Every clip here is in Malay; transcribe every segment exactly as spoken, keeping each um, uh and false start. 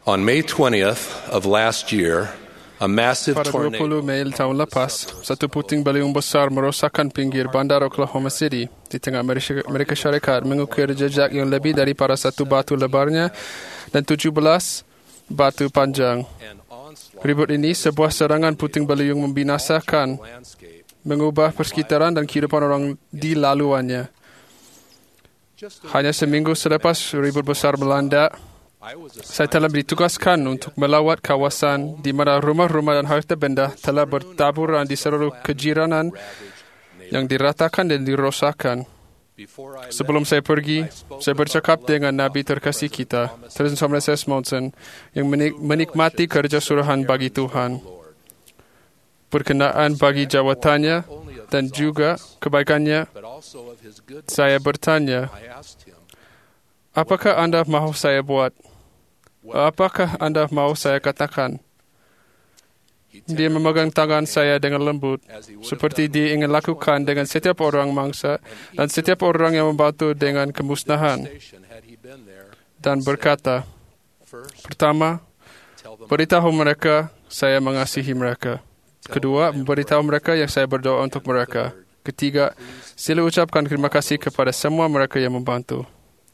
On May twentieth of last year, a massive Pada dua puluh tornado Mei tahun lepas, satu puting beliung besar merosakkan pinggir bandar Oklahoma City di tengah Amerika, Amerika Syarikat mengukir jejak yang lebih daripada satu batu lebarnya dan tujuh belas batu panjang. and onslaught Ribut ini sebuah serangan puting beliung membinasakan, landscape. mengubah persekitaran dan kehidupan orang di laluannya. Just a- Hanya seminggu selepas ribut besar melanda, I was saya telah ditugaskan untuk melawat kawasan di mana rumah-rumah dan harta benda telah bertaburan di seluruh kejiranan yang diratakan dan dirosakkan. before I Sebelum saya pergi, saya bercakap dengan Nabi terkasih kita, Tuan Thomas S. Monson, yang menik- menikmati kerja suruhan bagi Tuhan, perkenaan bagi jawatannya dan juga kebaikannya. but also of his good, Saya bertanya, I asked him, apakah anda mahu saya buat? Apakah anda mahu saya katakan? he Dia memegang tangan saya dengan lembut, as he would have seperti done dia ingin lakukan dengan setiap orang mangsa dan setiap orang yang membantu dengan kemusnahan, station had he been there. dan berkata, First, pertama, tell them beritahu mereka saya mengasihi mereka. Kedua, memberitahu mereka yang saya berdoa untuk mereka. Ketiga, sila ucapkan terima kasih kepada semua mereka yang membantu.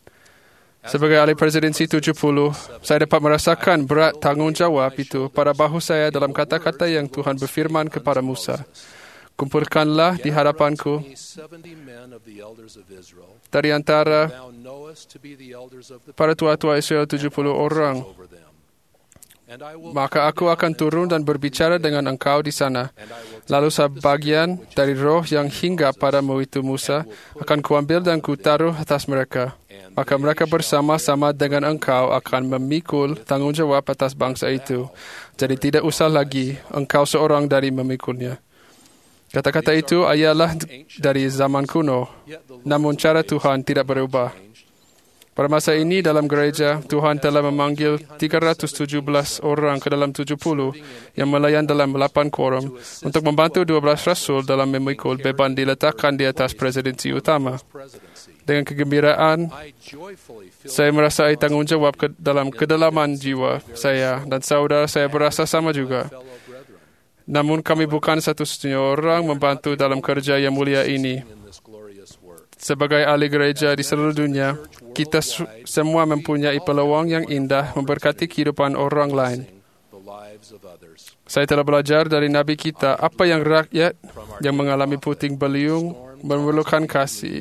Sebagai ahli presidensi tujuh puluh, saya dapat merasakan berat tanggungjawab itu pada bahu saya dalam kata-kata yang Tuhan berfirman kepada Musa. Kumpulkanlah di hadapanku me seventy men of the elders of Israel. dari antara Thou knowest to be the elders of the para tua-tua Israel tujuh puluh orang. over them. And I will Maka aku akan turun dan berbicara dengan engkau di sana. and I will Lalu sebagian dari roh yang hinggap padamu itu Musa akan kuambil dan kutaruh atas mereka. Maka mereka bersama-sama dengan engkau akan memikul tanggungjawab atas bangsa itu. Jadi tidak usah lagi engkau seorang dari memikulnya. Kata-kata itu ialah dari zaman kuno, namun cara Tuhan tidak berubah. Pada masa ini dalam gereja, Tuhan telah memanggil tiga ratus tujuh belas orang ke dalam tujuh puluh yang melayan dalam delapan quorum untuk membantu dua belas rasul dalam memikul beban diletakkan di atas presidensi utama. presidency. Dengan kegembiraan, I joyfully feel saya merasai tanggungjawab ke dalam kedalaman jiwa saya dan saudara saya berasa sama juga. fellow brethren Namun kami bukan satu-satunya orang membantu dalam kerja yang mulia ini. in this glorious work. Sebagai ahli gereja di seluruh dunia, kita su- semua mempunyai peluang yang indah memberkati kehidupan orang lain. The lives of others. Saya telah belajar dari Nabi kita apa yang rakyat yang mengalami puting beliung memerlukan kasih,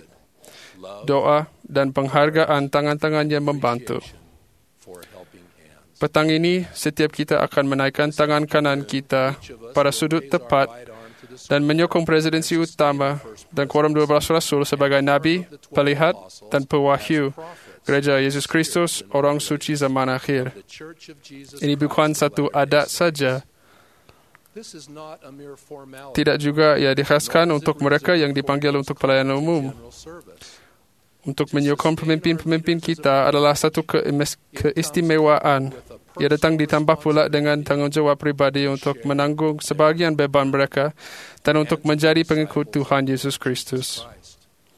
doa, dan penghargaan tangan-tangannya membantu. For helping hands. Petang ini, setiap kita akan menaikkan tangan kanan kita pada sudut tepat Right arm to the dan menyokong presidensi utama dan quorum dua belas rasul sebagai Nabi, Pelihat, dan Pewahyu Gereja Yesus Kristus, orang suci zaman akhir. the Church of Jesus Ini bukan satu adat saja, This is not a mere formality. tidak juga ia dikhaskan untuk mereka yang dipanggil untuk pelayanan umum. General service. Untuk menyokong pemimpin-pemimpin kita adalah satu keimes- keistimewaan. Ia datang ditambah pula dengan tanggungjawab pribadi untuk menanggung sebahagian beban mereka dan untuk menjadi pengikut Tuhan Yesus Kristus. Christ.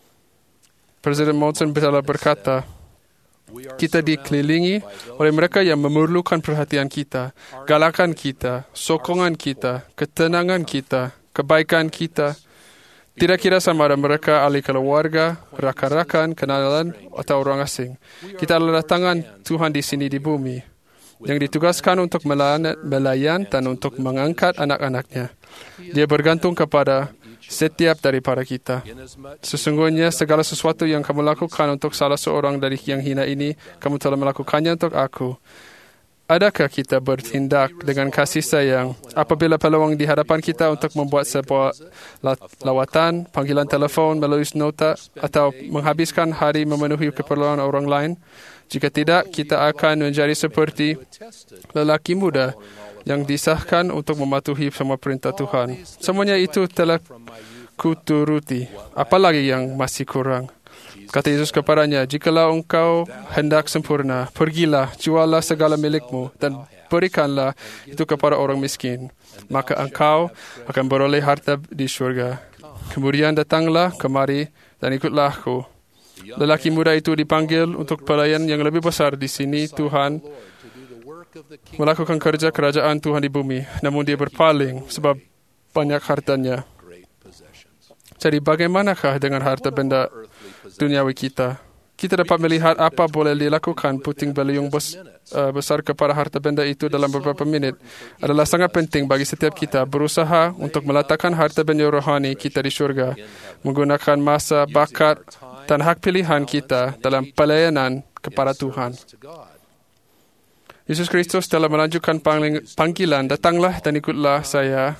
Presiden Monson telah berkata, We are kita dikelilingi oleh mereka yang memerlukan perhatian kita, galakan kita, sokongan kita, ketenangan kita, kebaikan kita. Tidak kira sama ada mereka ahli keluarga, rakan-rakan, kenalan, atau orang asing. Kita adalah tangan Tuhan di sini di bumi, yang ditugaskan untuk melayan, melayan dan untuk mengangkat anak-anaknya. Dia bergantung kepada setiap daripada kita. inasmuch Sesungguhnya segala sesuatu yang kamu lakukan untuk salah seorang dari yang hina ini, kamu telah melakukannya untuk aku. Adakah kita bertindak dengan kasih sayang apabila peluang di hadapan kita untuk membuat sebuah la- lawatan, panggilan telefon, menulis nota, atau menghabiskan hari memenuhi keperluan orang lain? Jika tidak, kita akan menjadi seperti tested lelaki muda yang disahkan untuk mematuhi semua perintah Tuhan. Semuanya itu telah from my youth. kuturuti. Apalagi yang masih kurang? Kata Yesus kepadanya, jikalau engkau hendak sempurna, pergilah, jualah segala milikmu dan berikanlah itu kepada orang miskin. Maka engkau akan beroleh harta di syurga. Kemudian datanglah kemari dan ikutlah aku. Lelaki muda itu dipanggil untuk pelayan yang lebih besar di sini. Tuhan melakukan kerja kerajaan Tuhan di bumi, namun dia berpaling sebab banyak hartanya. Jadi bagaimanakah dengan harta benda duniawi kita? Kita dapat melihat apa boleh dilakukan puting beliung bes, uh, besar kepada harta benda itu dalam beberapa minit. Adalah sangat penting bagi setiap kita berusaha untuk meletakkan harta benda rohani kita di syurga, menggunakan masa, bakat dan hak pilihan kita dalam pelayanan kepada Tuhan. Yesus Kristus telah melanjutkan panggilan, datanglah dan ikutlah saya.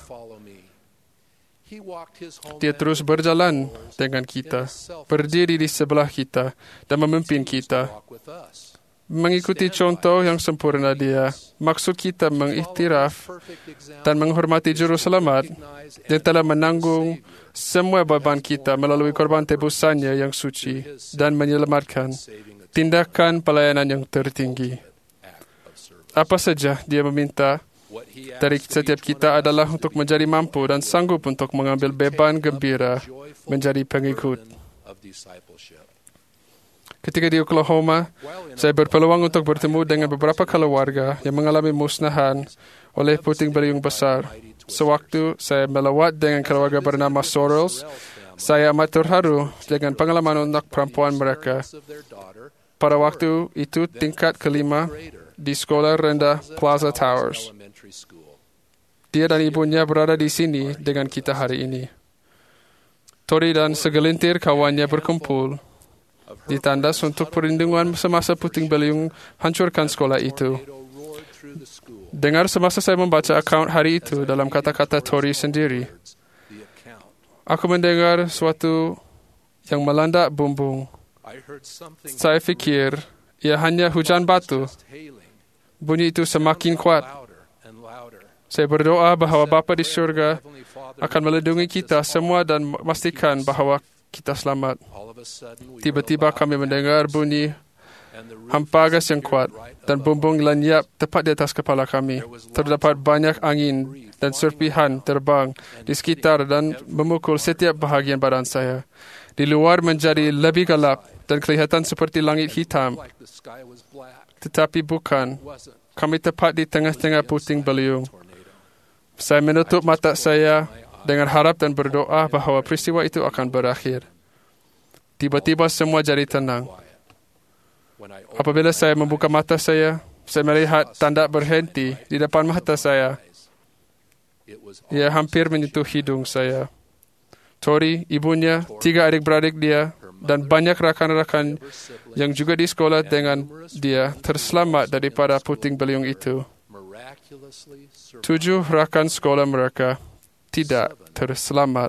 Dia terus berjalan dengan kita, berdiri di sebelah kita dan memimpin kita. Mengikuti contoh yang sempurna dia, maksud kita mengiktiraf dan menghormati Juru Selamat yang telah menanggung semua beban kita melalui korban tebusannya yang suci dan menyelamatkan tindakan pelayanan yang tertinggi. Apa saja dia meminta dari setiap kita adalah untuk menjadi mampu dan sanggup untuk mengambil beban gembira menjadi pengikut. Ketika di Oklahoma, saya berpeluang untuk bertemu dengan beberapa keluarga yang mengalami musnahan oleh puting beliung besar. Sewaktu saya melawat dengan keluarga bernama Sorrells, saya amat terharu dengan pengalaman untuk perempuan mereka. Pada waktu itu tingkat kelima di sekolah rendah Plaza Towers. Dia dan ibunya berada di sini dengan kita hari ini. Tori dan segelintir kawannya berkumpul di tandas untuk perlindungan semasa puting beliung hancurkan sekolah itu. Dengar semasa saya membaca akaun hari itu dalam kata-kata Tori sendiri. Aku mendengar suatu yang melanda bumbung. Saya fikir ia hanya hujan batu. Bunyi itu semakin kuat. Saya berdoa bahawa Bapa di syurga akan melindungi kita semua dan memastikan bahawa kita selamat. Tiba-tiba kami mendengar bunyi hampagas yang kuat dan bumbung lenyap tepat di atas kepala kami. Terdapat banyak angin dan serpihan terbang di sekitar dan memukul setiap bahagian badan saya. Di luar menjadi lebih gelap dan kelihatan seperti langit hitam. Tetapi bukan. Kami tepat di tengah-tengah puting beliung. Saya menutup mata saya dengan harap dan berdoa bahawa peristiwa itu akan berakhir. Tiba-tiba semua jadi tenang. Apabila saya membuka mata saya, saya melihat tanda berhenti di depan mata saya. Ia hampir menyentuh hidung saya. Tori, ibunya, tiga adik-beradik dia, dan banyak rakan-rakan yang juga di sekolah dengan dia terselamat daripada puting beliung itu. Tujuh rakan sekolah mereka tidak terselamat.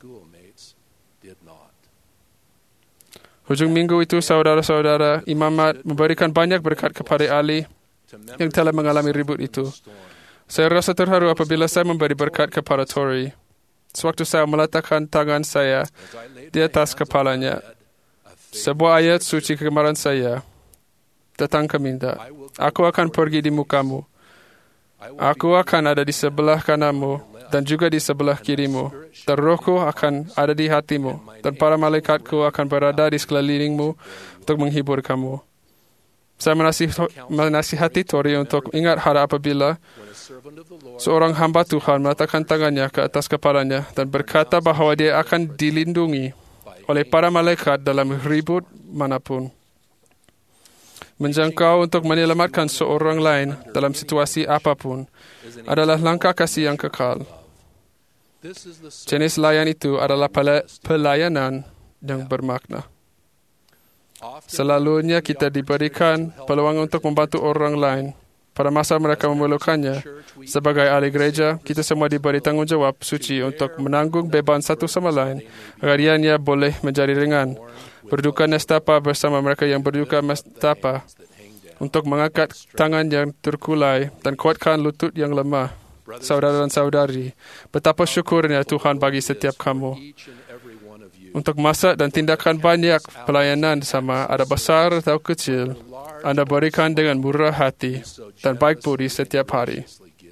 Hujung minggu itu, saudara-saudara, Imamat memberikan banyak berkat kepada Ali yang telah mengalami ribut itu. Saya rasa terharu apabila saya memberi berkat kepada Tori. Sewaktu saya meletakkan tangan saya di atas kepalanya, sebuah ayat suci kegemaran saya datang ke minta. Aku akan pergi di mukamu. Aku akan ada di sebelah kananmu dan juga di sebelah kirimu. Dan rohku akan ada di hatimu. Dan para malaikatku akan berada di sekelilingmu untuk menghibur kamu. Saya menasihati Tori untuk ingat hari apabila seorang hamba Tuhan meletakkan tangannya ke atas kepalanya dan berkata bahawa dia akan dilindungi oleh para malaikat dalam ribut manapun. Menjangkau untuk menyelamatkan seorang lain dalam situasi apapun adalah langkah kasih yang kekal. Jenis layan itu adalah pelayanan yang bermakna. Selalunya kita diberikan peluang untuk membantu orang lain pada masa mereka memerlukannya. Sebagai ahli gereja, kita semua diberi tanggungjawab suci untuk menanggung beban satu sama lain agar ianya boleh menjadi ringan. Berduka nestapa bersama mereka yang berduka nestapa, untuk mengangkat tangan yang terkulai dan kuatkan lutut yang lemah. Saudara dan saudari, betapa syukurnya Tuhan bagi setiap kamu. Untuk masa dan tindakan banyak pelayanan sama, ada besar atau kecil, Anda berikan dengan murah hati dan baik budi setiap hari.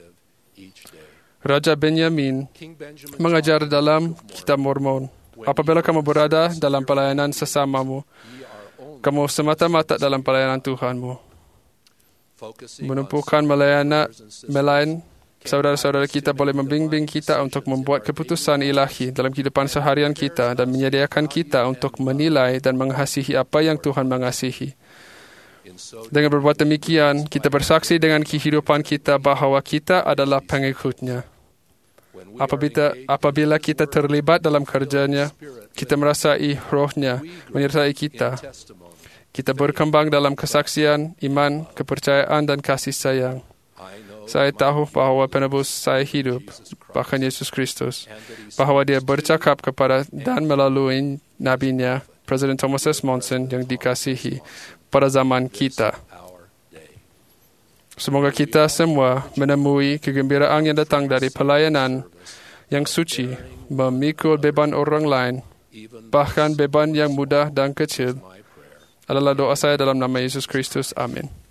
Raja Benyamin mengajar dalam Kitab Mormon, apabila kamu berada dalam pelayanan sesamamu, kamu semata-mata dalam pelayanan Tuhanmu. menumpukan melayani melayan saudara-saudara kita boleh membimbing kita untuk membuat keputusan ilahi dalam kehidupan seharian kita dan menyediakan kita untuk menilai dan mengasihi apa yang Tuhan mengasihi. Dengan berbuat demikian, kita bersaksi dengan kehidupan kita bahawa kita adalah pengikutnya. Apabila, apabila kita terlibat dalam kerjanya, kita merasai rohnya menyertai kita. Kita berkembang dalam kesaksian, iman, kepercayaan dan kasih sayang. Saya tahu bahawa penebus saya hidup, bahkan Yesus Kristus, bahawa dia bercakap kepada dan melalui nabinya, Presiden Thomas S. Monson yang dikasihi pada zaman kita. Semoga kita semua menemui kegembiraan yang datang dari pelayanan yang suci, memikul beban orang lain, bahkan beban yang mudah dan kecil, adalah doa saya dalam nama Yesus Kristus. Amin.